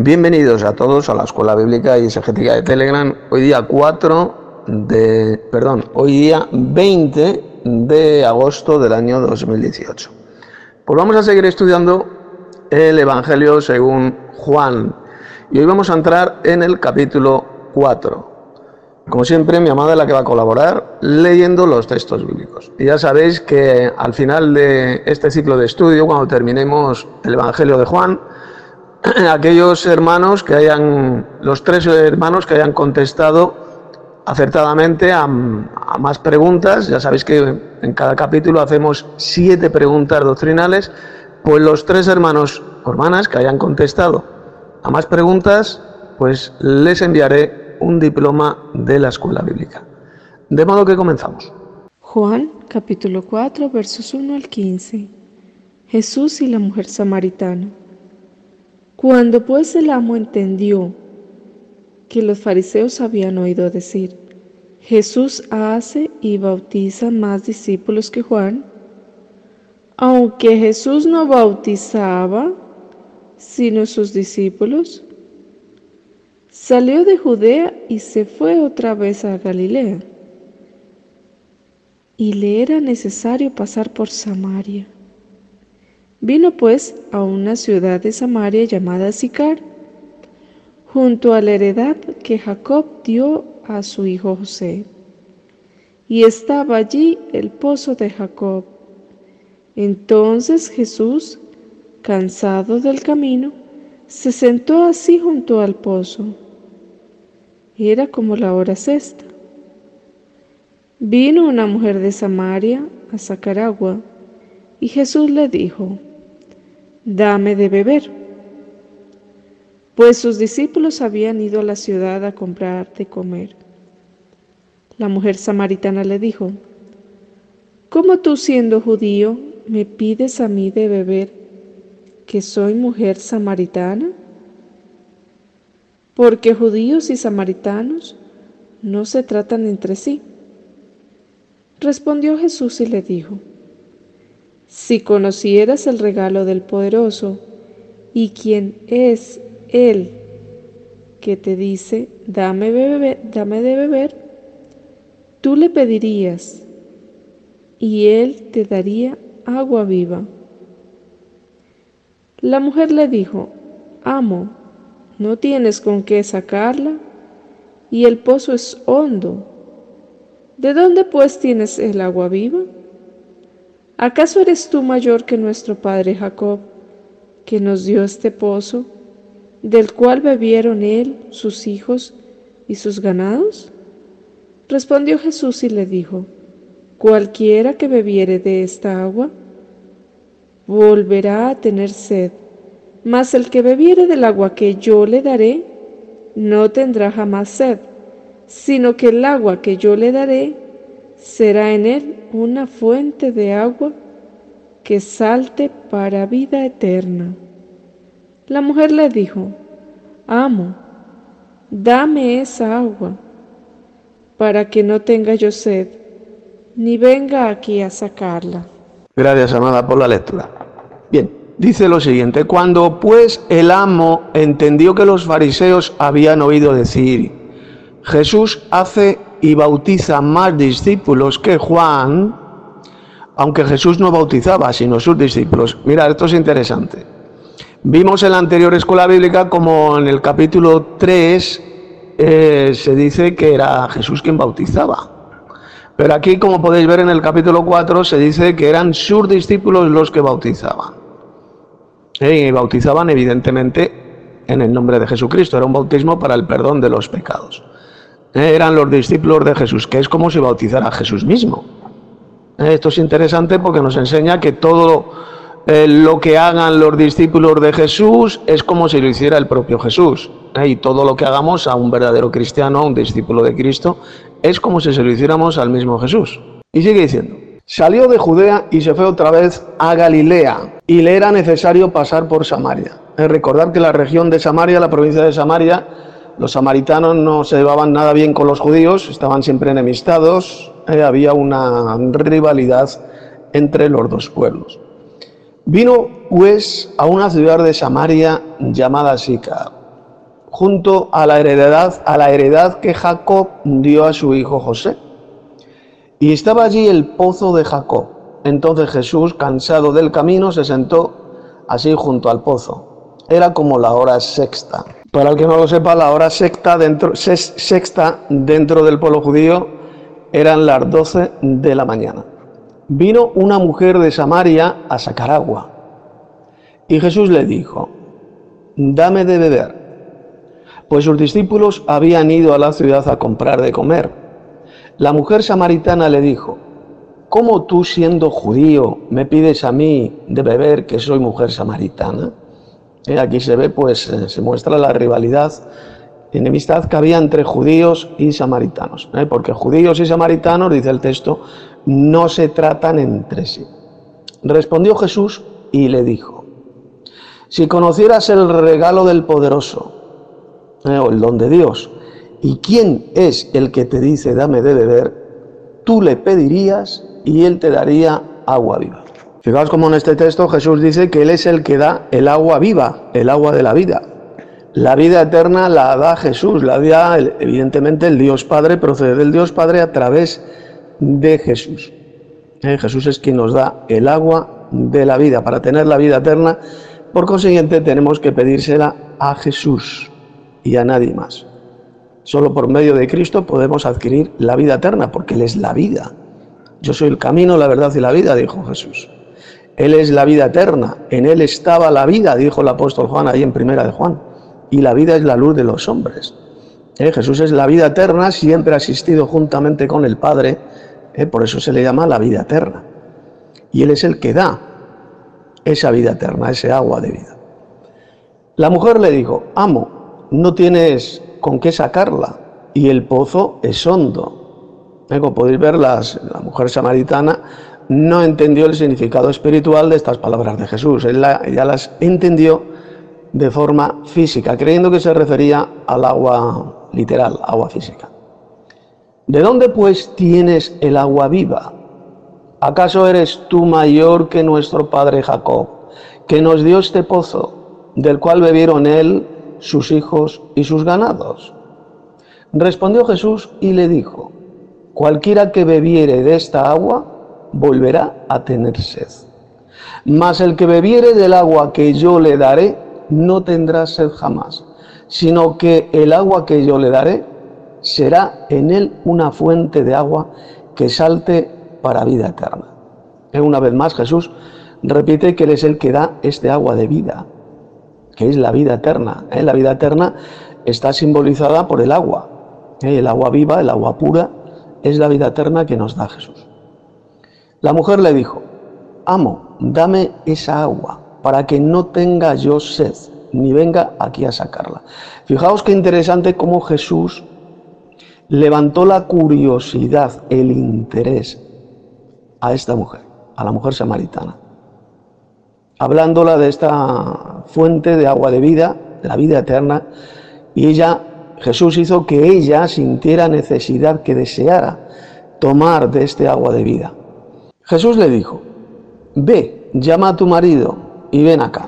Bienvenidos a todos a la Escuela Bíblica y Exegética de Telegram. Hoy día 20 de agosto del año 2018. Pues vamos a seguir estudiando el Evangelio según Juan. Y hoy vamos a entrar en el capítulo 4. Como siempre, mi amada es la que va a colaborar leyendo los textos bíblicos. Y ya sabéis que al final de este ciclo de estudio, cuando terminemos el Evangelio de Juan, aquellos hermanos los tres hermanos que hayan contestado acertadamente a más preguntas, ya sabéis que en cada capítulo hacemos 7 preguntas doctrinales, pues los 3 hermanos o hermanas que hayan contestado a más preguntas, pues les enviaré un diploma de la Escuela Bíblica. De modo que comenzamos. Juan, capítulo 4, versos 1 al 15. Jesús y la mujer samaritana. Cuando pues el amo entendió que los fariseos habían oído decir: Jesús hace y bautiza más discípulos que Juan, aunque Jesús no bautizaba sino sus discípulos, salió de Judea y se fue otra vez a Galilea, y le era necesario pasar por Samaria. Vino pues a una ciudad de Samaria llamada Sicar, junto a la heredad que Jacob dio a su hijo José. Y estaba allí el pozo de Jacob. Entonces Jesús, cansado del camino, se sentó así junto al pozo. Era como la hora sexta. Vino una mujer de Samaria a sacar agua, y Jesús le dijo: Dame de beber. Pues sus discípulos habían ido a la ciudad a comprar de comer. La mujer samaritana le dijo: ¿Cómo tú, siendo judío, me pides a mí de beber, que soy mujer samaritana? Porque judíos y samaritanos no se tratan entre sí. Respondió Jesús y le dijo: Si conocieras el regalo del Poderoso y quién es Él que te dice, dame de beber, tú le pedirías y Él te daría agua viva. La mujer le dijo: Amo, no tienes con qué sacarla y el pozo es hondo. ¿De dónde pues tienes el agua viva? ¿Acaso eres tú mayor que nuestro padre Jacob, que nos dio este pozo, del cual bebieron él, sus hijos y sus ganados? Respondió Jesús y le dijo: Cualquiera que bebiere de esta agua, volverá a tener sed, mas el que bebiere del agua que yo le daré, no tendrá jamás sed, sino que el agua que yo le daré será en él una fuente de agua que salte para vida eterna. La mujer le dijo: Amo, dame esa agua, para que no tenga yo sed, ni venga aquí a sacarla. Gracias, amada, por la lectura. Bien, dice lo siguiente: cuando pues el amo entendió que los fariseos habían oído decir: Jesús hace y bautiza más discípulos que Juan, aunque Jesús no bautizaba, sino sus discípulos. Mira, esto es interesante. Vimos en la anterior escuela bíblica como en el capítulo 3 se dice que era Jesús quien bautizaba. Pero aquí, como podéis ver en el capítulo 4, se dice que eran sus discípulos los que bautizaban. Y bautizaban evidentemente en el nombre de Jesucristo. Era un bautismo para el perdón de los pecados. Eran los discípulos de Jesús, que es como si bautizara a Jesús mismo. Esto es interesante porque nos enseña que todo lo que hagan los discípulos de Jesús es como si lo hiciera el propio Jesús. Y todo lo que hagamos a un verdadero cristiano, a un discípulo de Cristo, es como si se lo hiciéramos al mismo Jesús. Y sigue diciendo: salió de Judea y se fue otra vez a Galilea, y le era necesario pasar por Samaria. Recordad que la región de Samaria, la provincia de Samaria, los samaritanos no se llevaban nada bien con los judíos, estaban siempre enemistados, había una rivalidad entre los dos pueblos. Vino pues a una ciudad de Samaria llamada Sicar, junto a la heredad que Jacob dio a su hijo José. Y estaba allí el pozo de Jacob. Entonces Jesús, cansado del camino, se sentó así junto al pozo. Era como la hora sexta. Para el que no lo sepa, la hora sexta dentro del pueblo judío eran las 12 de la mañana. Vino una mujer de Samaria a sacar agua. Y Jesús le dijo: dame de beber. Pues sus discípulos habían ido a la ciudad a comprar de comer. La mujer samaritana le dijo: ¿cómo tú, siendo judío, me pides a mí de beber, que soy mujer samaritana? Aquí se ve, se muestra la rivalidad, enemistad que había entre judíos y samaritanos, porque judíos y samaritanos, dice el texto, no se tratan entre sí. Respondió Jesús y le dijo: si conocieras el regalo del poderoso, o el don de Dios, y quién es el que te dice dame de beber, tú le pedirías y él te daría agua viva. Fijaos cómo en este texto Jesús dice que él es el que da el agua viva, el agua de la vida. La vida eterna la da Jesús, la da evidentemente el Dios Padre, procede del Dios Padre a través de Jesús. Jesús es quien nos da el agua de la vida. Para tener la vida eterna, por consiguiente, tenemos que pedírsela a Jesús y a nadie más. Solo por medio de Cristo podemos adquirir la vida eterna, porque Él es la vida. Yo soy el camino, la verdad y la vida, dijo Jesús. Él es la vida eterna, en Él estaba la vida, dijo el apóstol Juan ahí en Primera de Juan, y la vida es la luz de los hombres. Jesús es la vida eterna, siempre ha existido juntamente con el Padre, por eso se le llama la vida eterna. Y Él es el que da esa vida eterna, ese agua de vida. La mujer le dijo: amo, no tienes con qué sacarla, y el pozo es hondo. Como podéis ver, la mujer samaritana no entendió el significado espiritual de estas palabras de Jesús. Ella las entendió de forma física, creyendo que se refería al agua literal, agua física. ¿De dónde pues tienes el agua viva? ¿Acaso eres tú mayor que nuestro padre Jacob, que nos dio este pozo, del cual bebieron él, sus hijos y sus ganados? Respondió Jesús y le dijo: cualquiera que bebiere de esta agua volverá a tener sed. Mas el que bebiere del agua que yo le daré no tendrá sed jamás, sino que el agua que yo le daré será en él una fuente de agua que salte para vida eterna. Una vez más Jesús repite que Él es el que da este agua de vida, que es la vida eterna. La vida eterna está simbolizada por el agua. El agua viva, el agua pura, es la vida eterna que nos da Jesús. La mujer le dijo: amo, dame esa agua, para que no tenga yo sed, ni venga aquí a sacarla. Fijaos qué interesante cómo Jesús levantó la curiosidad, el interés a esta mujer, a la mujer samaritana, hablándola de esta fuente de agua de vida, de la vida eterna, y Jesús hizo que ella sintiera necesidad, que deseara tomar de este agua de vida. Jesús le dijo: ve, llama a tu marido y ven acá.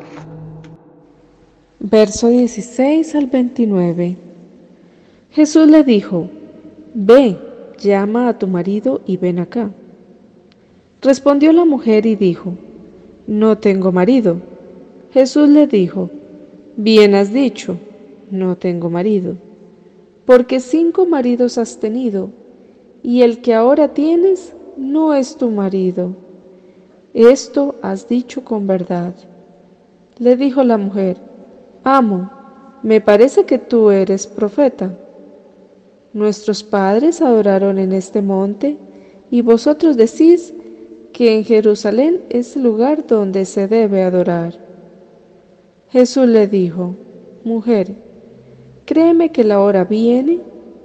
Verso 16 al 29. Jesús le dijo: ve, llama a tu marido y ven acá. Respondió la mujer y dijo: no tengo marido. Jesús le dijo: bien has dicho, no tengo marido, porque 5 maridos has tenido, y el que ahora tienes no es tu marido. Esto has dicho con verdad. Le dijo la mujer: amo, me parece que tú eres profeta. Nuestros padres adoraron en este monte, y vosotros decís que en Jerusalén es el lugar donde se debe adorar. Jesús le dijo: mujer, créeme que la hora viene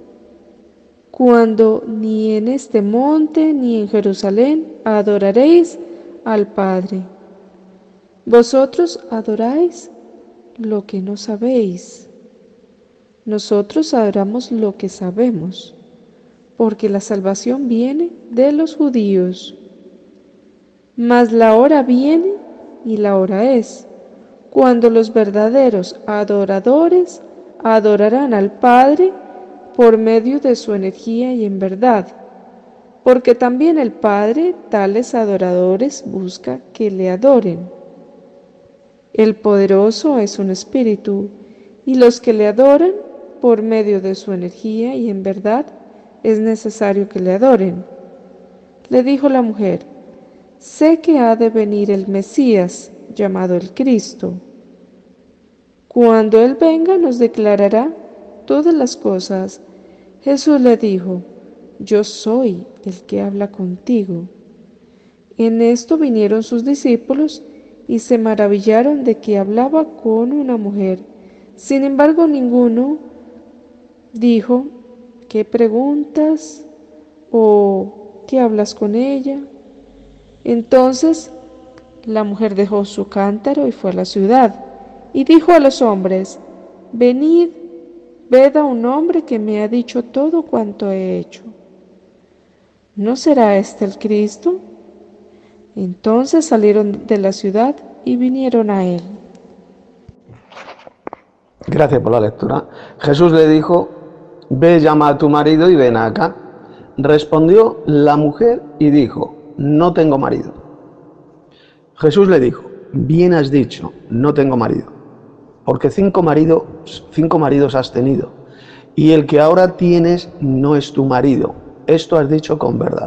cuando ni en este monte ni en Jerusalén adoraréis al Padre. Vosotros adoráis lo que no sabéis. Nosotros adoramos lo que sabemos, porque la salvación viene de los judíos. Mas la hora viene, y la hora es, cuando los verdaderos adoradores adorarán al Padre por medio de su energía y en verdad, porque también el Padre tales adoradores busca que le adoren. El poderoso es un espíritu, y los que le adoran por medio de su energía y en verdad es necesario que le adoren. Le dijo la mujer: sé que ha de venir el Mesías, llamado el Cristo. Cuando Él venga nos declarará todas las cosas. Jesús le dijo: yo soy el que habla contigo. En esto vinieron sus discípulos y se maravillaron de que hablaba con una mujer. Sin embargo, ninguno dijo: ¿qué preguntas? ¿O qué hablas con ella? Entonces la mujer dejó su cántaro y fue a la ciudad, y dijo a los hombres: venid, ved a un hombre que me ha dicho todo cuanto he hecho. ¿No será este el Cristo? Entonces salieron de la ciudad y vinieron a él. Gracias por la lectura. Jesús le dijo: ve, llama a tu marido y ven acá. Respondió la mujer y dijo: no tengo marido. Jesús le dijo: bien has dicho, no tengo marido, porque 5 maridos has tenido, y el que ahora tienes no es tu marido. Esto has dicho con verdad.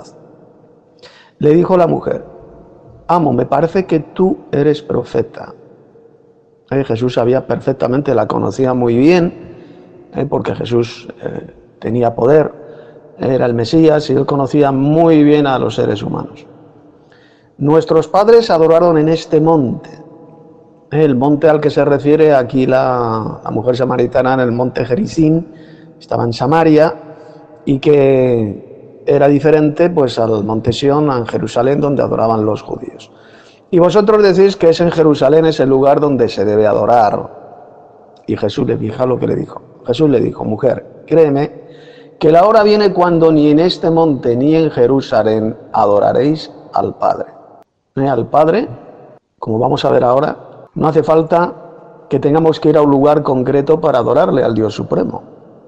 Le dijo la mujer: amo, me parece que tú eres profeta. Jesús sabía perfectamente, la conocía muy bien, porque Jesús tenía poder, era el Mesías y él conocía muy bien a los seres humanos. Nuestros padres adoraron en este monte, el monte al que se refiere aquí la mujer samaritana, en el monte Gerizim, estaba en Samaria, y que era diferente pues al monte Sión, en Jerusalén, donde adoraban los judíos. Y vosotros decís que es en Jerusalén, es el lugar donde se debe adorar. Y Jesús le dijo lo que le dijo. Jesús le dijo: mujer, créeme que la hora viene cuando ni en este monte ni en Jerusalén adoraréis al Padre. Al Padre, como vamos a ver ahora, no hace falta que tengamos que ir a un lugar concreto para adorarle al Dios Supremo.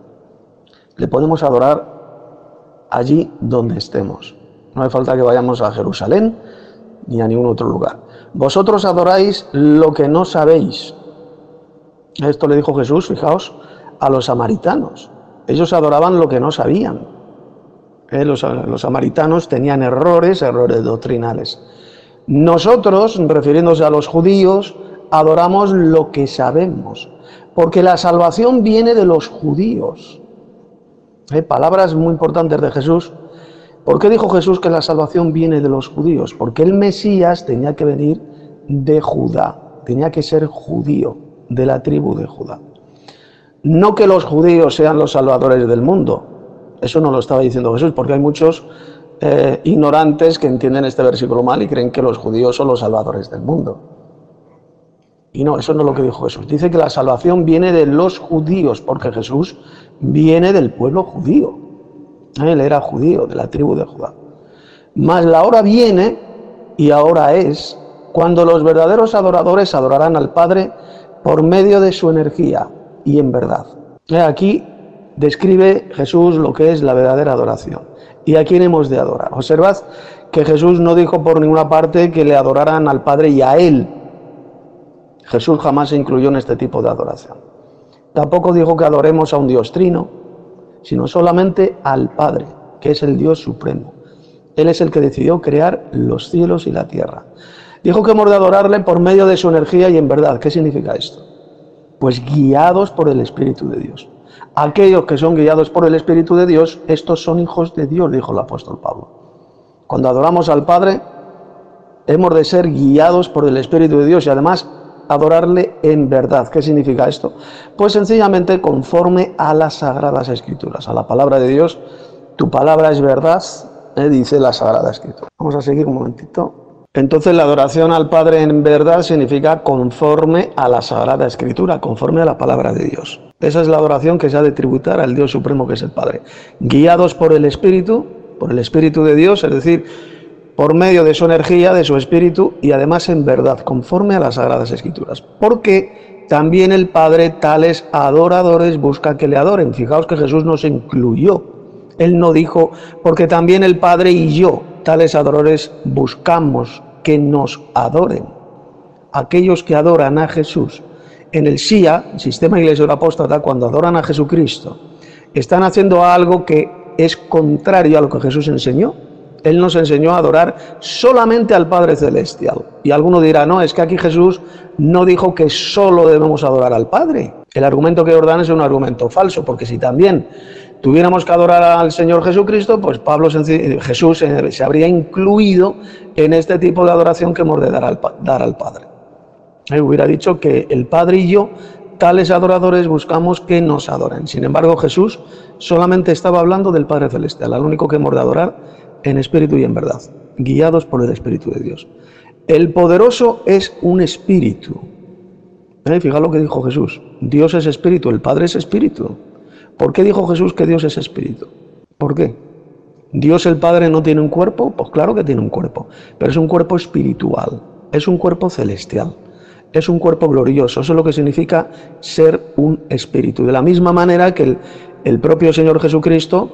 Le podemos adorar allí donde estemos. No hace falta que vayamos a Jerusalén ni a ningún otro lugar. Vosotros adoráis lo que no sabéis. Esto le dijo Jesús, fijaos, a los samaritanos. Ellos adoraban lo que no sabían. Los samaritanos tenían errores doctrinales. Nosotros, refiriéndose a los judíos, adoramos lo que sabemos, porque la salvación viene de los judíos. Palabras muy importantes de Jesús. ¿Por qué dijo Jesús que la salvación viene de los judíos? Porque el Mesías tenía que venir de Judá, tenía que ser judío, de la tribu de Judá. No que los judíos sean los salvadores del mundo, eso no lo estaba diciendo Jesús, porque hay muchos ignorantes que entienden este versículo mal y creen que los judíos son los salvadores del mundo. Y no, eso no es lo que dijo Jesús. Dice que la salvación viene de los judíos, porque Jesús viene del pueblo judío. Él era judío, de la tribu de Judá. Mas la hora viene, y ahora es, cuando los verdaderos adoradores adorarán al Padre por medio de su energía y en verdad. Aquí describe Jesús lo que es la verdadera adoración. ¿Y a quién hemos de adorar? Observad que Jesús no dijo por ninguna parte que le adoraran al Padre y a Él. Jesús jamás se incluyó en este tipo de adoración. Tampoco dijo que adoremos a un Dios trino, sino solamente al Padre, que es el Dios supremo. Él es el que decidió crear los cielos y la tierra. Dijo que hemos de adorarle por medio de su energía y en verdad. ¿Qué significa esto? Pues guiados por el Espíritu de Dios. Aquellos que son guiados por el Espíritu de Dios, estos son hijos de Dios, dijo el apóstol Pablo. Cuando adoramos al Padre, hemos de ser guiados por el Espíritu de Dios y además adorarle en verdad. ¿Qué significa esto? Pues sencillamente conforme a las Sagradas Escrituras, a la palabra de Dios. Tu palabra es verdad, dice la Sagrada Escritura. Vamos a seguir un momentito. Entonces la adoración al Padre en verdad significa conforme a la Sagrada Escritura, conforme a la palabra de Dios. Esa es la adoración que se ha de tributar al Dios Supremo, que es el Padre. Guiados por el Espíritu de Dios, es decir, por medio de su energía, de su Espíritu, y además en verdad, conforme a las Sagradas Escrituras. Porque también el Padre tales adoradores busca que le adoren. Fijaos que Jesús no se incluyó. Él no dijo, porque también el Padre y yo, tales adoradores, buscamos que nos adoren. Aquellos que adoran a Jesús en el SIA, Sistema Iglesia Apóstata, cuando adoran a Jesucristo, están haciendo algo que es contrario a lo que Jesús enseñó. Él nos enseñó a adorar solamente al Padre Celestial. Y alguno dirá, no, es que aquí Jesús no dijo que solo debemos adorar al Padre. El argumento que Jordán es un argumento falso, porque si también tuviéramos que adorar al Señor Jesucristo, pues Jesús se habría incluido en este tipo de adoración que hemos de dar al Padre. Él hubiera dicho que el Padre y yo, tales adoradores, buscamos que nos adoren. Sin embargo, Jesús solamente estaba hablando del Padre Celestial, al único que hemos de adorar en espíritu y en verdad, guiados por el Espíritu de Dios. El poderoso es un espíritu. Fijaos lo que dijo Jesús. Dios es espíritu, el Padre es espíritu. ¿Por qué dijo Jesús que Dios es espíritu? ¿Por qué? ¿Dios el Padre no tiene un cuerpo? Pues claro que tiene un cuerpo, pero es un cuerpo espiritual, es un cuerpo celestial, es un cuerpo glorioso. Eso es lo que significa ser un espíritu. De la misma manera que el propio Señor Jesucristo,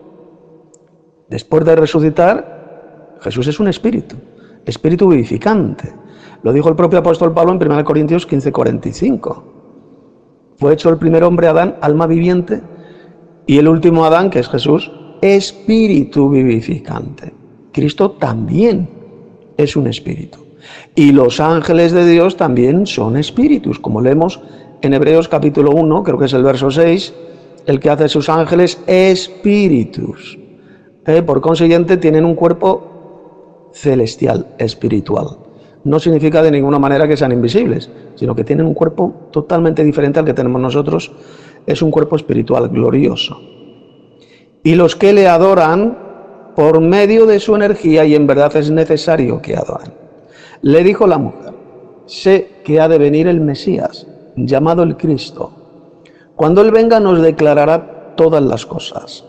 después de resucitar, Jesús es un espíritu vivificante. Lo dijo el propio apóstol Pablo en 1 Corintios 15:45. Fue hecho el primer hombre, Adán, alma viviente, y el último Adán, que es Jesús, espíritu vivificante. Cristo también es un espíritu. Y los ángeles de Dios también son espíritus, como leemos en Hebreos capítulo 1, creo que es el verso 6, el que hace sus ángeles espíritus. Por consiguiente, tienen un cuerpo celestial, espiritual. No significa de ninguna manera que sean invisibles, sino que tienen un cuerpo totalmente diferente al que tenemos nosotros. Es un cuerpo espiritual glorioso. Y los que le adoran por medio de su energía, y en verdad es necesario que adoren. Le dijo la mujer, sé que ha de venir el Mesías, llamado el Cristo. Cuando Él venga nos declarará todas las cosas.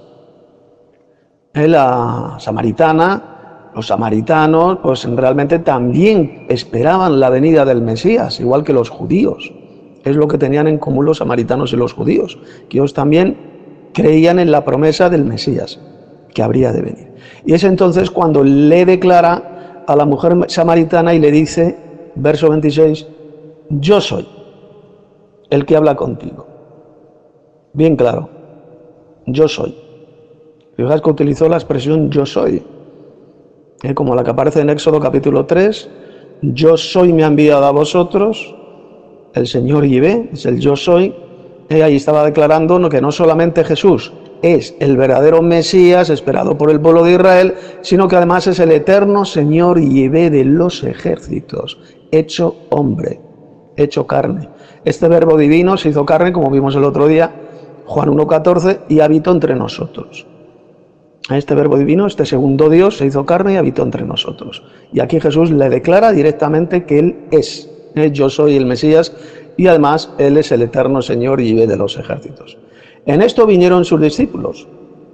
La samaritana, los samaritanos, pues realmente también esperaban la venida del Mesías, igual que los judíos. Es lo que tenían en común los samaritanos y los judíos, que ellos también creían en la promesa del Mesías, que habría de venir. Y es entonces cuando le declara a la mujer samaritana y le dice, verso 26, yo soy el que habla contigo. Bien claro, yo soy. Fijaos que utilizó la expresión yo soy, como la que aparece en Éxodo capítulo 3, yo soy me ha enviado a vosotros, el Señor Yahvé, es el yo soy. Ahí estaba declarando que no solamente Jesús es el verdadero Mesías esperado por el pueblo de Israel, sino que además es el eterno Señor Yahvé de los ejércitos, hecho hombre, hecho carne. Este verbo divino se hizo carne, como vimos el otro día, Juan 1:14, y habitó entre nosotros. Este verbo divino, este segundo Dios, se hizo carne y habitó entre nosotros. Y aquí Jesús le declara directamente que Él es, yo soy el Mesías, y además Él es el eterno Señor y Yahvé de los ejércitos. En esto vinieron sus discípulos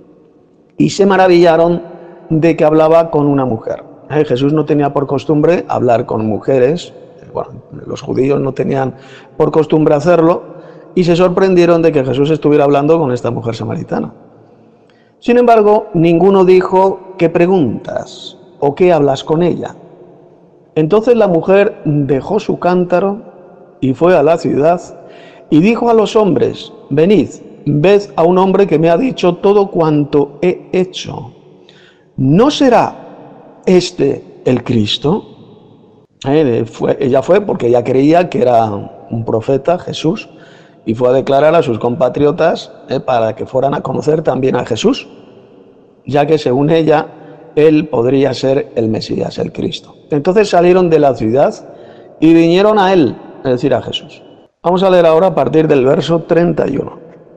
y se maravillaron de que hablaba con una mujer. Jesús no tenía por costumbre hablar con mujeres, bueno, los judíos no tenían por costumbre hacerlo, y se sorprendieron de que Jesús estuviera hablando con esta mujer samaritana. Sin embargo, ninguno dijo, ¿qué preguntas? ¿O qué hablas con ella? Entonces la mujer dejó su cántaro y fue a la ciudad y dijo a los hombres, venid, ved a un hombre que me ha dicho todo cuanto he hecho. ¿No será este el Cristo? Ella fue porque ella creía que era un profeta, Jesús, y fue a declarar a sus compatriotas para que fueran a conocer también a Jesús, ya que según ella, él podría ser el Mesías, el Cristo. Entonces salieron de la ciudad y vinieron a él, es decir, a Jesús. Vamos a leer ahora a partir del verso 31.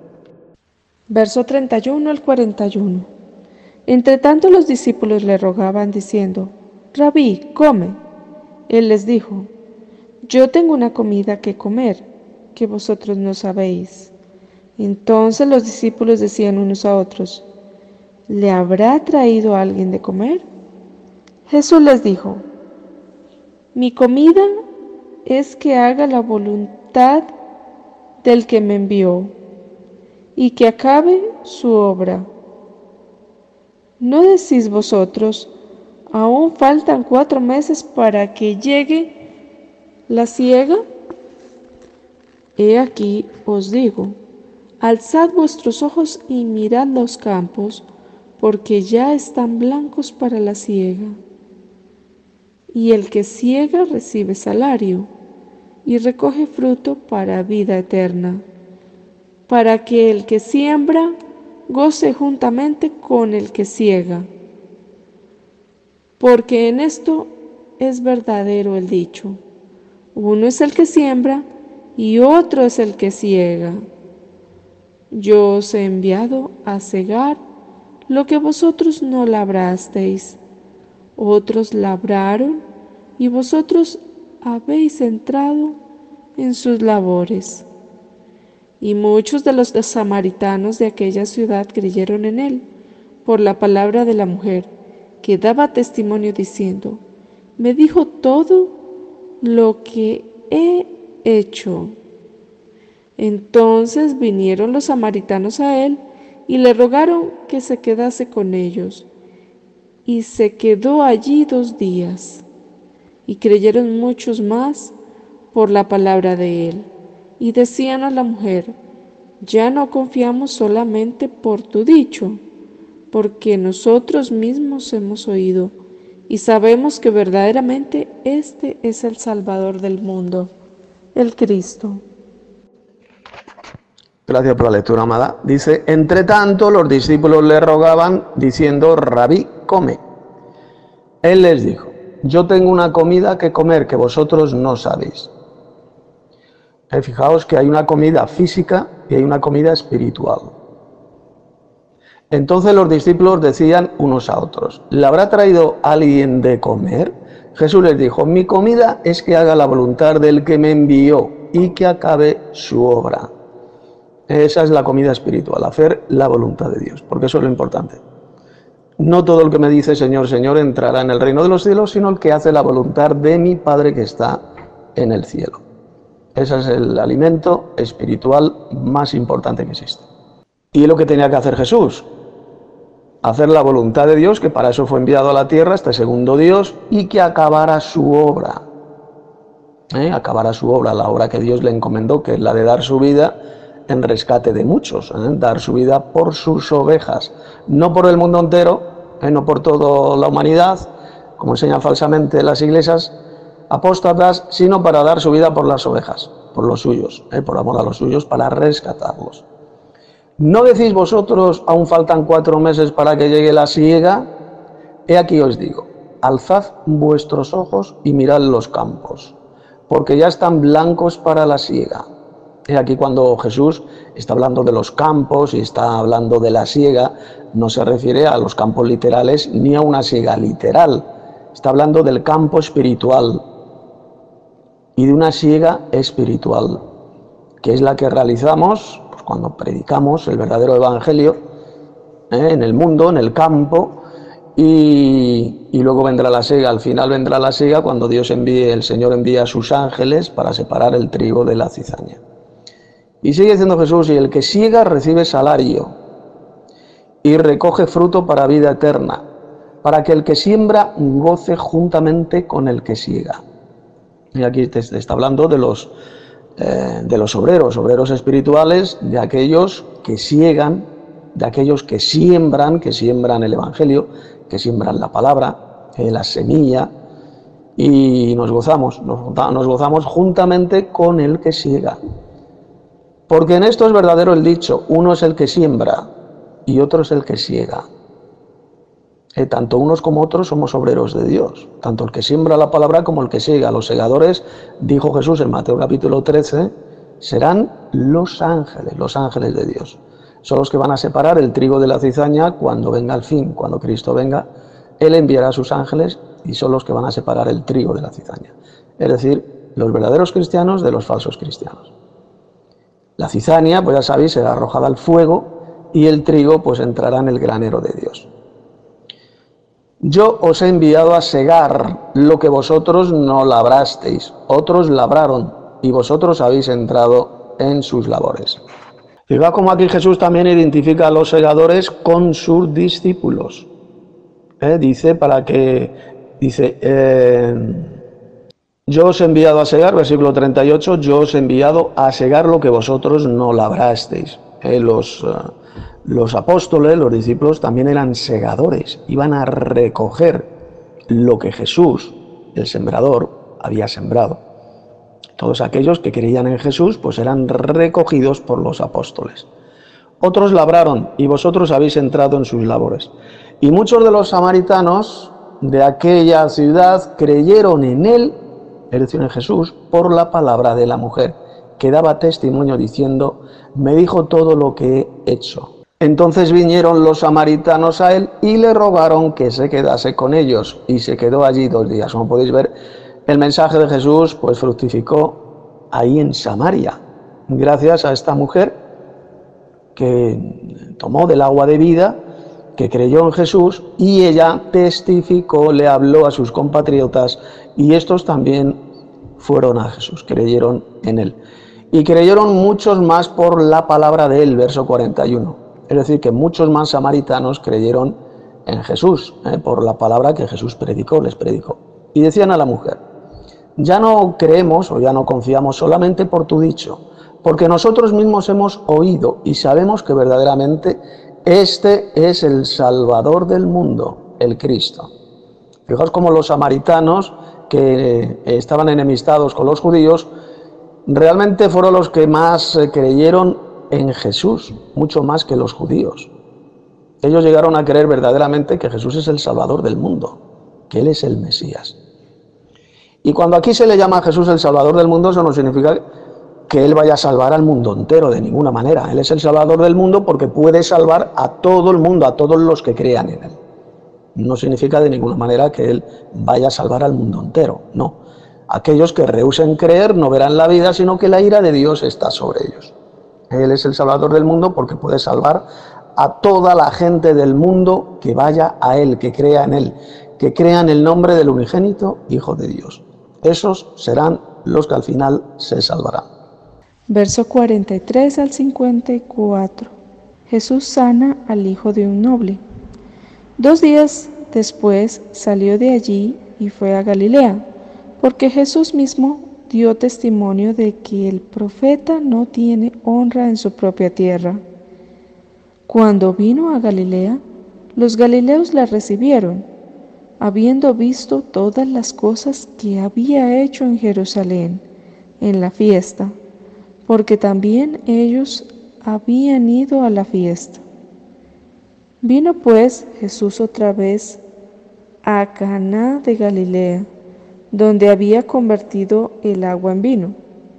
Verso 31 al 41. Entre tanto los discípulos le rogaban diciendo, Rabí, come. Él les dijo, yo tengo una comida que comer, que vosotros no sabéis. Entonces los discípulos decían unos a otros, ¿le habrá traído a alguien de comer? Jesús les dijo, mi comida es que haga la voluntad del que me envió, y que acabe su obra. ¿No decís vosotros, aún faltan 4 meses para que llegue la siega? He aquí os digo, alzad vuestros ojos y mirad los campos, porque ya están blancos para la siega. Y el que siega recibe salario, y recoge fruto para vida eterna, para que el que siembra goce juntamente con el que siega. Porque en esto es verdadero el dicho: uno es el que siembra y otro es el que siega. Yo os he enviado a segar lo que vosotros no labrasteis. Otros labraron y vosotros habéis entrado en sus labores. Y muchos de los samaritanos de aquella ciudad creyeron en él por la palabra de la mujer, que daba testimonio diciendo: me dijo todo lo que he hecho. Entonces vinieron los samaritanos a él y le rogaron que se quedase con ellos. Y se quedó allí 2 días. Y creyeron muchos más por la palabra de él. Y decían a la mujer: ya no confiamos solamente por tu dicho, porque nosotros mismos hemos oído y sabemos que verdaderamente este es el Salvador del mundo, el Cristo. Gracias por la lectura, amada. Dice: entre tanto los discípulos le rogaban diciendo: Rabí, come. Él les dijo: yo tengo una comida que comer que vosotros no sabéis. Fijaos que hay una comida física y hay una comida espiritual. Entonces los discípulos decían unos a otros: ¿le habrá traído alguien de comer? Jesús les dijo: mi comida es que haga la voluntad del que me envió y que acabe su obra. Esa es la comida espiritual, hacer la voluntad de Dios, porque eso es lo importante. No todo el que me dice Señor, Señor entrará en el reino de los cielos, sino el que hace la voluntad de mi Padre que está en el cielo. Ese es el alimento espiritual más importante que existe. Y lo que tenía que hacer Jesús: hacer la voluntad de Dios, que para eso fue enviado a la tierra, este segundo Dios, y que acabara su obra. Acabara su obra, la obra que Dios le encomendó, que es la de dar su vida en rescate de muchos, dar su vida por sus ovejas, no por el mundo entero, no por toda la humanidad, como enseñan falsamente las iglesias apóstatas, sino para dar su vida por las ovejas, por los suyos, por amor a los suyos, para rescatarlos. ¿No decís vosotros, aún faltan 4 meses para que llegue la siega? He aquí os digo, alzad vuestros ojos y mirad los campos, porque ya están blancos para la siega. He aquí cuando Jesús está hablando de los campos y está hablando de la siega, no se refiere a los campos literales ni a una siega literal. Está hablando del campo espiritual y de una siega espiritual, que es la que realizamos pues, cuando predicamos el verdadero evangelio en el mundo, en el campo, y luego vendrá la siega. Al final vendrá la siega cuando el Señor envía a sus ángeles para separar el trigo de la cizaña. Y sigue diciendo Jesús: y el que siega recibe salario y recoge fruto para vida eterna, para que el que siembra goce juntamente con el que siega. Y aquí te está hablando de los obreros espirituales, de aquellos que siegan, de aquellos que siembran el evangelio, que siembran la palabra, la semilla, y nos gozamos juntamente con el que siega. Porque en esto es verdadero el dicho: uno es el que siembra y otro es el que siega. Tanto unos como otros somos obreros de Dios, tanto el que siembra la palabra como el que siega. Los segadores, dijo Jesús en Mateo capítulo 13, serán los ángeles de Dios. Son los que van a separar el trigo de la cizaña cuando venga el fin, cuando Cristo venga. Él enviará a sus ángeles y son los que van a separar el trigo de la cizaña. Es decir, los verdaderos cristianos de los falsos cristianos. La cizaña, pues ya sabéis, será arrojada al fuego y el trigo pues entrará en el granero de Dios. Yo os he enviado a segar lo que vosotros no labrasteis, otros labraron y vosotros habéis entrado en sus labores. Fijaos cómo aquí Jesús también identifica a los segadores con sus discípulos. Dice, yo os he enviado a segar, versículo 38, yo os he enviado a segar lo que vosotros no labrasteis. Los apóstoles, los discípulos, también eran segadores, iban a recoger lo que Jesús, el sembrador, había sembrado. Todos aquellos que creían en Jesús, pues eran recogidos por los apóstoles. Otros labraron, y vosotros habéis entrado en sus labores. Y muchos de los samaritanos de aquella ciudad creyeron en él, es decir, en Jesús, por la palabra de la mujer, que daba testimonio diciendo, me dijo todo lo que he hecho. Entonces vinieron los samaritanos a él y le rogaron que se quedase con ellos, y se quedó allí 2 días. Como podéis ver, el mensaje de Jesús pues fructificó ahí en Samaria, gracias a esta mujer que tomó del agua de vida, que creyó en Jesús, y ella testificó, le habló a sus compatriotas, y estos también fueron a Jesús, creyeron en él. Y creyeron muchos más por la palabra de él, verso 41. Es decir, que muchos más samaritanos creyeron en Jesús, por la palabra que Jesús predicó, les predicó. Y decían a la mujer, ya no creemos o ya no confiamos solamente por tu dicho, porque nosotros mismos hemos oído y sabemos que verdaderamente este es el Salvador del mundo, el Cristo. Fijaos cómo los samaritanos, que estaban enemistados con los judíos, realmente fueron los que más creyeron en Jesús, mucho más que los judíos. Ellos llegaron a creer verdaderamente que Jesús es el Salvador del mundo, que Él es el Mesías. Y cuando aquí se le llama a Jesús el Salvador del mundo, eso no significa que Él vaya a salvar al mundo entero, de ninguna manera. Él es el Salvador del mundo porque puede salvar a todo el mundo, a todos los que crean en Él. No significa de ninguna manera que Él vaya a salvar al mundo entero, no. Aquellos que rehúsen creer no verán la vida, sino que la ira de Dios está sobre ellos. Él es el Salvador del mundo porque puede salvar a toda la gente del mundo que vaya a Él, que crea en Él, que crea en el nombre del unigénito Hijo de Dios. Esos serán los que al final se salvarán. Verso 43 al 54. Jesús sana al hijo de un noble. 2 días después salió de allí y fue a Galilea, porque Jesús mismo dio testimonio de que el profeta no tiene honra en su propia tierra. Cuando vino a Galilea, los galileos la recibieron, habiendo visto todas las cosas que había hecho en Jerusalén, en la fiesta, porque también ellos habían ido a la fiesta. Vino pues Jesús otra vez a Caná de Galilea, donde había convertido el agua en vino.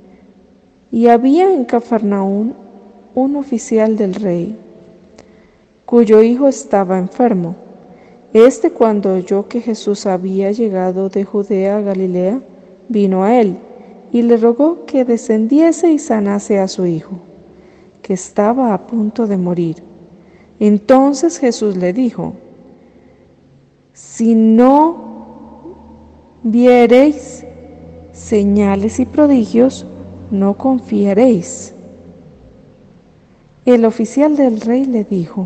Y había en Cafarnaún un oficial del rey, cuyo hijo estaba enfermo. Cuando oyó que Jesús había llegado de Judea a Galilea, vino a él, y le rogó que descendiese y sanase a su hijo, que estaba a punto de morir. Entonces Jesús le dijo, si no viereis señales y prodigios, no confiaréis. El oficial del rey le dijo,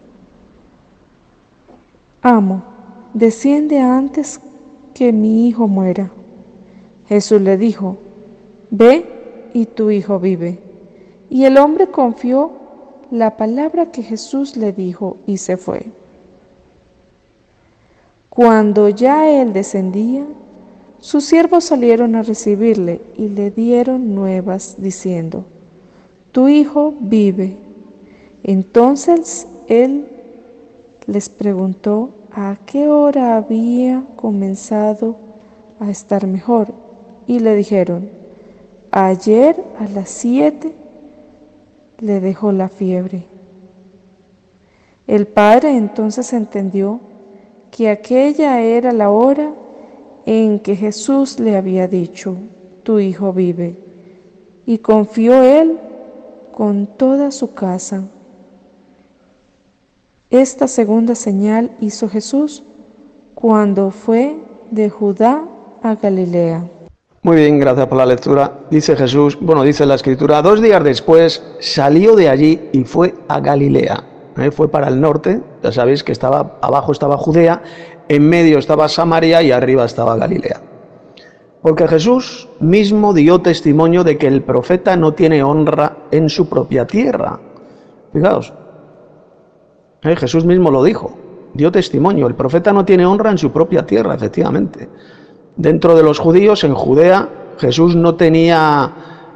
amo, desciende antes que mi hijo muera. Jesús le dijo, ve y tu hijo vive. Y el hombre confió la palabra que Jesús le dijo y se fue. Cuando ya él descendía, sus siervos salieron a recibirle y le dieron nuevas diciendo, tu hijo vive. Entonces él les preguntó a qué hora había comenzado a estar mejor, y le dijeron, ayer a las 7 le dejó la fiebre. El padre entonces entendió que aquella era la hora en que Jesús le había dicho, tu hijo vive, y confió él con toda su casa. Esta segunda señal hizo Jesús cuando fue de Judá a Galilea. Muy bien, gracias por la lectura. Dice Jesús, dice la Escritura, 2 días después salió de allí y fue a Galilea. Fue para el norte, ya sabéis que abajo estaba Judea, en medio estaba Samaria y arriba estaba Galilea. Porque Jesús mismo dio testimonio de que el profeta no tiene honra en su propia tierra. Fijaos, Jesús mismo lo dijo, dio testimonio, el profeta no tiene honra en su propia tierra, efectivamente. Dentro de los judíos, en Judea, Jesús no tenía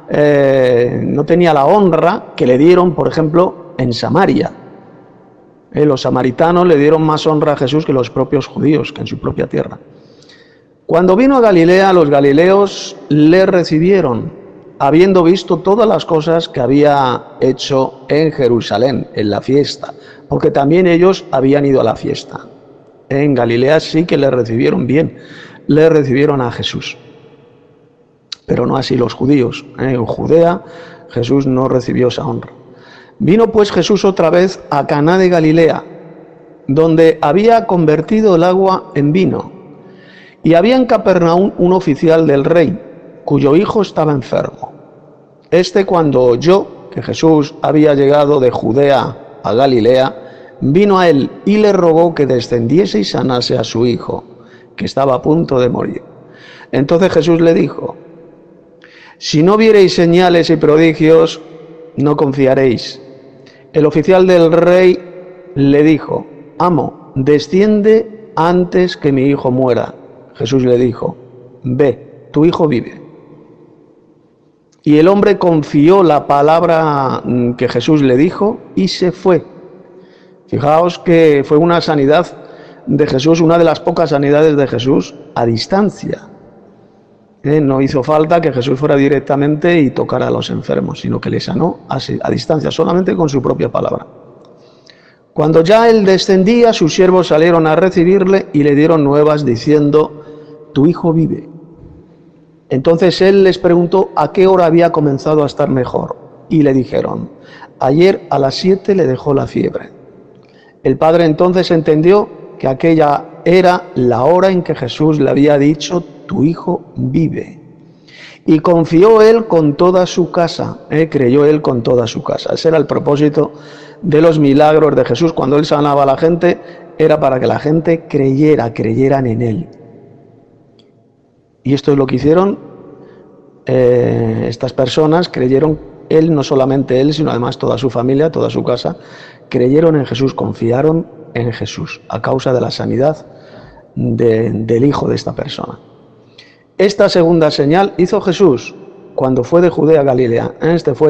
la honra que le dieron, por ejemplo, en Samaria. Los samaritanos le dieron más honra a Jesús que los propios judíos, que en su propia tierra. Cuando vino a Galilea, los galileos le recibieron, habiendo visto todas las cosas que había hecho en Jerusalén, en la fiesta, porque también ellos habían ido a la fiesta. En Galilea sí que le recibieron bien, le recibieron a Jesús, pero no así los judíos. En Judea Jesús no recibió esa honra. Vino pues Jesús otra vez a Caná de Galilea, donde había convertido el agua en vino. Y había en Capernaum un oficial del rey, cuyo hijo estaba enfermo. Cuando oyó que Jesús había llegado de Judea a Galilea, vino a él y le rogó que descendiese y sanase a su hijo, que estaba a punto de morir. Entonces Jesús le dijo: si no viereis señales y prodigios, no confiaréis. El oficial del rey le dijo: amo, desciende antes que mi hijo muera. Jesús le dijo: ve, tu hijo vive. Y el hombre confió la palabra que Jesús le dijo y se fue. Fijaos que fue una sanidad de Jesús, una de las pocas sanidades de Jesús a distancia. No hizo falta que Jesús fuera directamente y tocara a los enfermos, sino que le sanó a distancia, solamente con su propia palabra. Cuando ya él descendía, sus siervos salieron a recibirle y le dieron nuevas diciendo: tu hijo vive. Entonces él les preguntó a qué hora había comenzado a estar mejor, y le dijeron: ayer a las 7 le dejó la fiebre. El padre entonces entendió que aquella era la hora en que Jesús le había dicho: tu hijo vive. Y confió él con toda su casa, creyó él con toda su casa. Ese era el propósito de los milagros de Jesús. Cuando él sanaba a la gente, era para que la gente creyeran en él. Y esto es lo que hicieron estas personas, creyeron él, no solamente él, sino además toda su familia, toda su casa, creyeron en Jesús, confiaron en Jesús a causa de la sanidad del hijo de esta persona. Esta segunda señal hizo Jesús cuando fue de Judea a Galilea. Este fue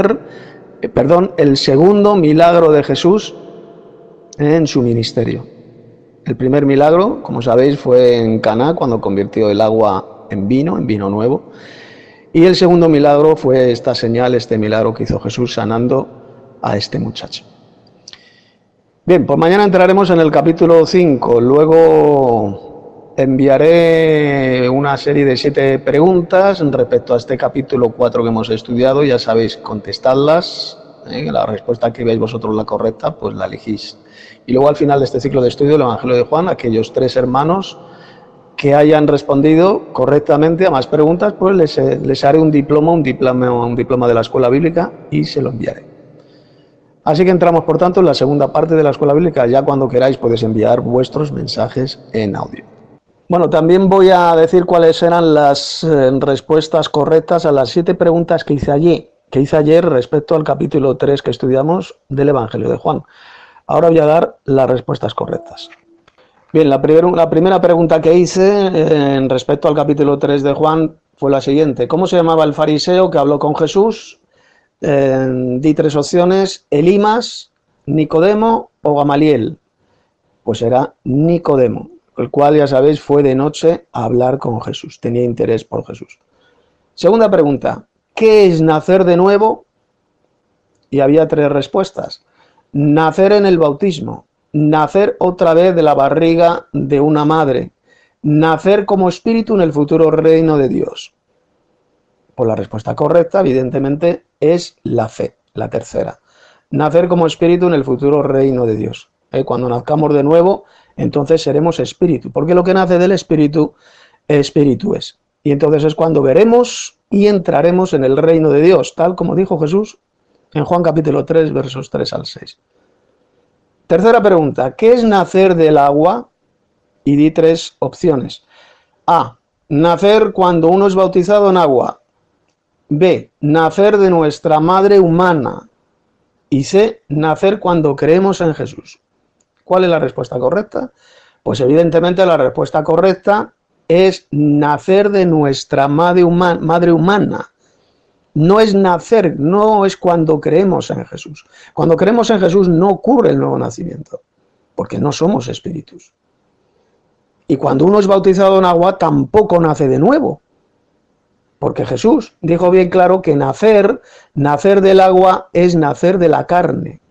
el segundo milagro de Jesús en su ministerio. El primer milagro, como sabéis, fue en Caná, cuando convirtió el agua en vino nuevo. Y el segundo milagro fue esta señal, este milagro que hizo Jesús sanando a este muchacho. Bien, pues mañana entraremos en el capítulo 5. Luego enviaré una serie de 7 preguntas respecto a este capítulo 4 que hemos estudiado. Ya sabéis, contestadlas. La respuesta que veáis vosotros la correcta, pues la elegís. Y luego al final de este ciclo de estudio del Evangelio de Juan, aquellos 3 hermanos que hayan respondido correctamente a más preguntas, pues les haré un diploma de la escuela bíblica y se lo enviaré. Así que entramos, por tanto, en la segunda parte de la escuela bíblica. Ya cuando queráis podéis enviar vuestros mensajes en audio. Bueno, también voy a decir cuáles eran las respuestas correctas a las 7 preguntas que hice ayer respecto al capítulo 3 que estudiamos del Evangelio de Juan. Ahora voy a dar las respuestas correctas. Bien, la primera pregunta que hice respecto al capítulo 3 de Juan fue la siguiente: ¿cómo se llamaba el fariseo que habló con Jesús? Di 3 opciones: Elimas, Nicodemo o Gamaliel. Pues era Nicodemo, el cual, ya sabéis, fue de noche a hablar con Jesús, tenía interés por Jesús. Segunda pregunta: ¿qué es nacer de nuevo? Y había 3 respuestas: nacer en el bautismo, nacer otra vez de la barriga de una madre, nacer como espíritu en el futuro reino de Dios. Pues la respuesta correcta, evidentemente, es la fe, la tercera. Nacer como espíritu en el futuro reino de Dios. Cuando nazcamos de nuevo, entonces seremos espíritu, porque lo que nace del espíritu, espíritu es. Y entonces es cuando veremos y entraremos en el reino de Dios, tal como dijo Jesús en Juan capítulo 3, versos 3 al 6. Tercera pregunta, ¿qué es nacer del agua? Y di 3 opciones. A, nacer cuando uno es bautizado en agua. B, nacer de nuestra madre humana. Y C, nacer cuando creemos en Jesús. ¿Cuál es la respuesta correcta? Pues evidentemente la respuesta correcta es nacer de nuestra madre humana. No es nacer, no es cuando creemos en Jesús. Cuando creemos en Jesús no ocurre el nuevo nacimiento, porque no somos espíritus. Y cuando uno es bautizado en agua tampoco nace de nuevo, porque Jesús dijo bien claro que nacer del agua es nacer de la carne.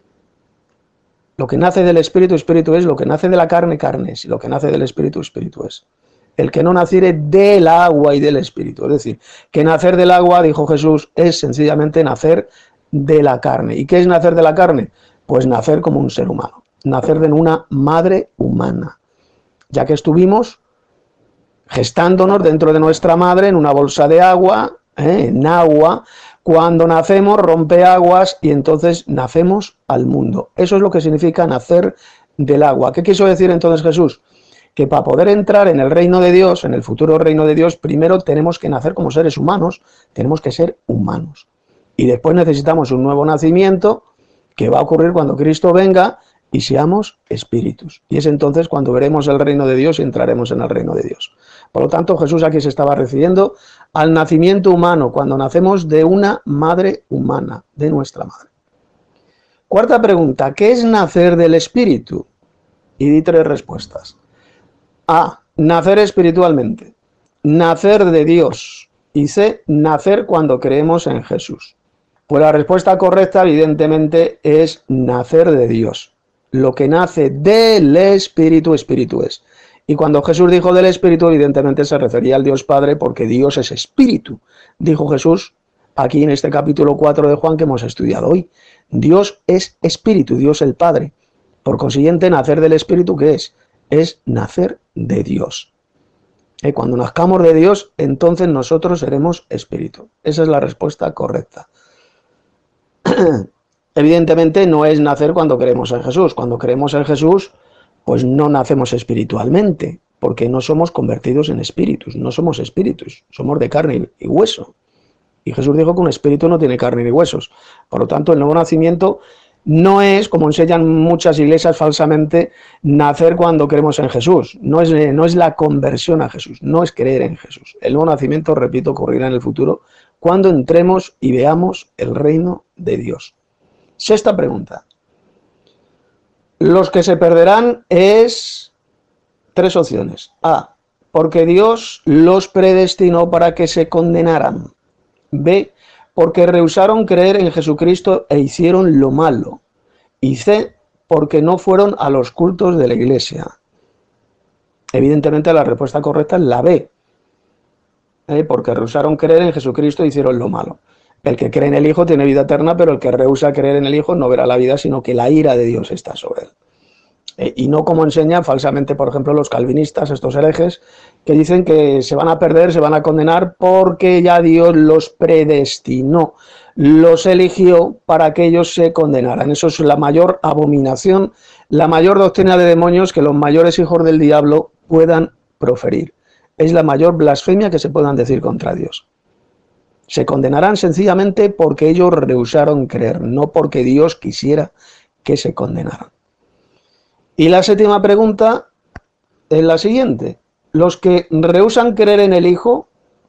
Lo que nace del espíritu, espíritu es; lo que nace de la carne, carne es; y lo que nace del espíritu, espíritu es. El que no naciere del agua y del espíritu. Es decir, que nacer del agua, dijo Jesús, es sencillamente nacer de la carne. ¿Y qué es nacer de la carne? Pues nacer como un ser humano, nacer de una madre humana, ya que estuvimos gestándonos dentro de nuestra madre en una bolsa de agua, en agua. Cuando nacemos rompe aguas y entonces nacemos al mundo. Eso es lo que significa nacer del agua. ¿Qué quiso decir entonces Jesús? Que para poder entrar en el reino de Dios, en el futuro reino de Dios, primero tenemos que nacer como seres humanos, tenemos que ser humanos. Y después necesitamos un nuevo nacimiento que va a ocurrir cuando Cristo venga y seamos espíritus. Y es entonces cuando veremos el reino de Dios y entraremos en el reino de Dios. Por lo tanto, Jesús aquí se estaba refiriendo al nacimiento humano, cuando nacemos de una madre humana, de nuestra madre. Cuarta pregunta, ¿qué es nacer del espíritu? Y di 3 respuestas. A, nacer espiritualmente, nacer de Dios, y C, nacer cuando creemos en Jesús. Pues la respuesta correcta evidentemente es nacer de Dios. Lo que nace del espíritu, espíritu es. Y cuando Jesús dijo del espíritu, evidentemente se refería al Dios Padre, porque Dios es espíritu. Dijo Jesús aquí en este capítulo 4 de Juan que hemos estudiado hoy. Dios es espíritu, Dios el Padre. Por consiguiente, nacer del espíritu, ¿qué es? Es nacer de Dios. Cuando nazcamos de Dios, entonces nosotros seremos espíritu. Esa es la respuesta correcta. Evidentemente no es nacer cuando creemos en Jesús. Cuando creemos en Jesús, pues no nacemos espiritualmente, porque no somos convertidos en espíritus. No somos espíritus, somos de carne y hueso. Y Jesús dijo que un espíritu no tiene carne ni huesos. Por lo tanto, el nuevo nacimiento no es, como enseñan muchas iglesias falsamente, nacer cuando creemos en Jesús. No es la conversión a Jesús, no es creer en Jesús. El nuevo nacimiento, repito, ocurrirá en el futuro cuando entremos y veamos el reino de Dios. Sexta pregunta. Los que se perderán es 3 opciones. A, porque Dios los predestinó para que se condenaran. B, porque rehusaron creer en Jesucristo e hicieron lo malo. Y C, porque no fueron a los cultos de la iglesia. Evidentemente la respuesta correcta es la B. Porque rehusaron creer en Jesucristo e hicieron lo malo. El que cree en el Hijo tiene vida eterna, pero el que rehúsa creer en el Hijo no verá la vida, sino que la ira de Dios está sobre él. Y no como enseñan falsamente, por ejemplo, los calvinistas, estos herejes, que dicen que se van a perder, se van a condenar porque ya Dios los predestinó, los eligió para que ellos se condenaran. Eso es la mayor abominación, la mayor doctrina de demonios que los mayores hijos del diablo puedan proferir. Es la mayor blasfemia que se puedan decir contra Dios. Se condenarán sencillamente porque ellos rehusaron creer, no porque Dios quisiera que se condenaran. Y la séptima pregunta es la siguiente. Los que rehusan creer en el Hijo,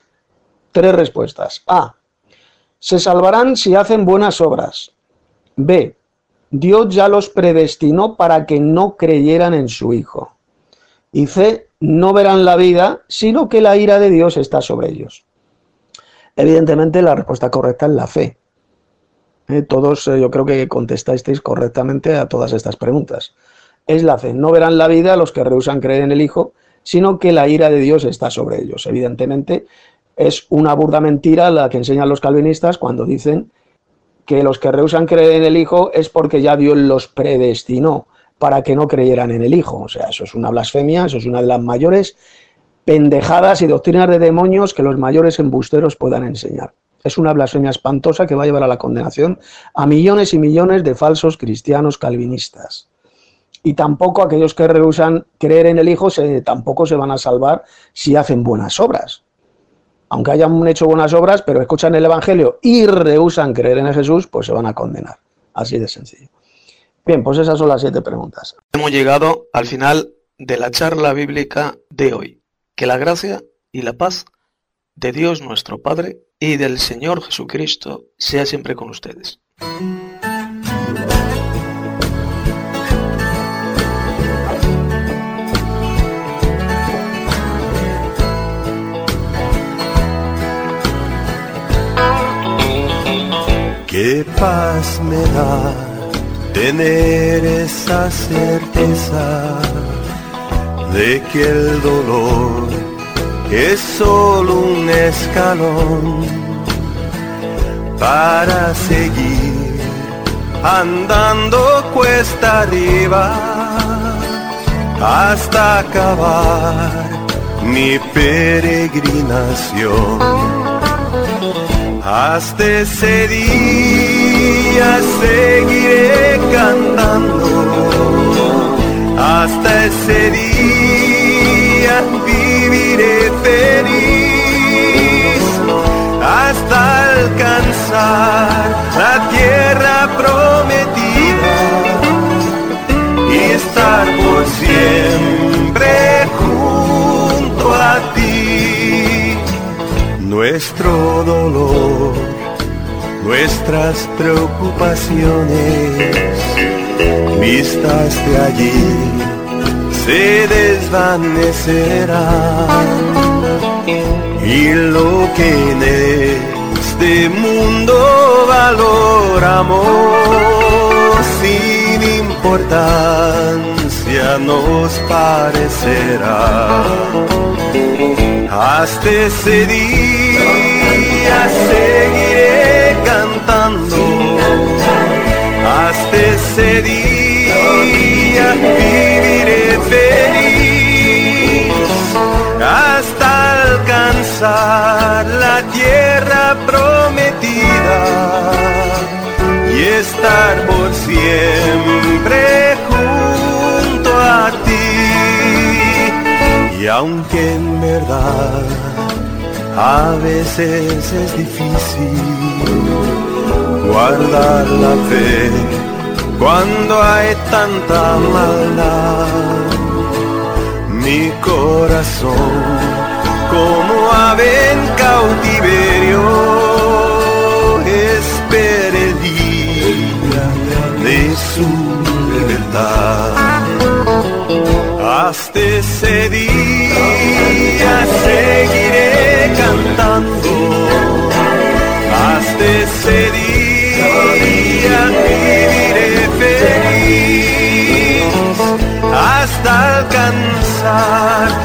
3 respuestas. A, se salvarán si hacen buenas obras. B, Dios ya los predestinó para que no creyeran en su Hijo. Y C, no verán la vida, sino que la ira de Dios está sobre ellos. Evidentemente la respuesta correcta es la fe. Todos yo creo que contestasteis correctamente a todas estas preguntas. Es la fe. No verán la vida los que rehusan creer en el Hijo, sino que la ira de Dios está sobre ellos. Evidentemente es una burda mentira la que enseñan los calvinistas cuando dicen que los que rehusan creer en el Hijo es porque ya Dios los predestinó para que no creyeran en el Hijo. O sea, eso es una blasfemia, eso es una de las mayores pendejadas y doctrinas de demonios que los mayores embusteros puedan enseñar. Es una blasfemia espantosa que va a llevar a la condenación a millones y millones de falsos cristianos calvinistas. Y tampoco aquellos que rehúsan creer en el Hijo tampoco se van a salvar si hacen buenas obras. Aunque hayan hecho buenas obras, pero escuchan el Evangelio y rehúsan creer en Jesús, pues se van a condenar. Así de sencillo. Bien, pues esas son las 7 preguntas. Hemos llegado al final de la charla bíblica de hoy. Que la gracia y la paz de Dios nuestro Padre y del Señor Jesucristo sea siempre con ustedes. Qué paz me da tener esa certeza de que el dolor es solo un escalón para seguir andando cuesta arriba hasta acabar mi peregrinación. Hasta ese día seguiré cantando, hasta ese día viviré feliz, hasta alcanzar la tierra prometida y estar por siempre junto a ti. Nuestro dolor, nuestras preocupaciones, vistas de allí, se desvanecerán. Y lo que en este mundo valoramos, sin importancia nos parecerá. Hasta ese día seguiré cantando, hasta ese día viviré feliz, hasta alcanzar la tierra prometida y estar por siempre junto a ti. Y aunque en verdad a veces es difícil guardar la fe cuando hay tanta maldad, mi corazón como ave en cautiverio espera el día de su libertad. Hasta ese día seguiré cantando, hasta ese día viviré feliz, hasta alcanzar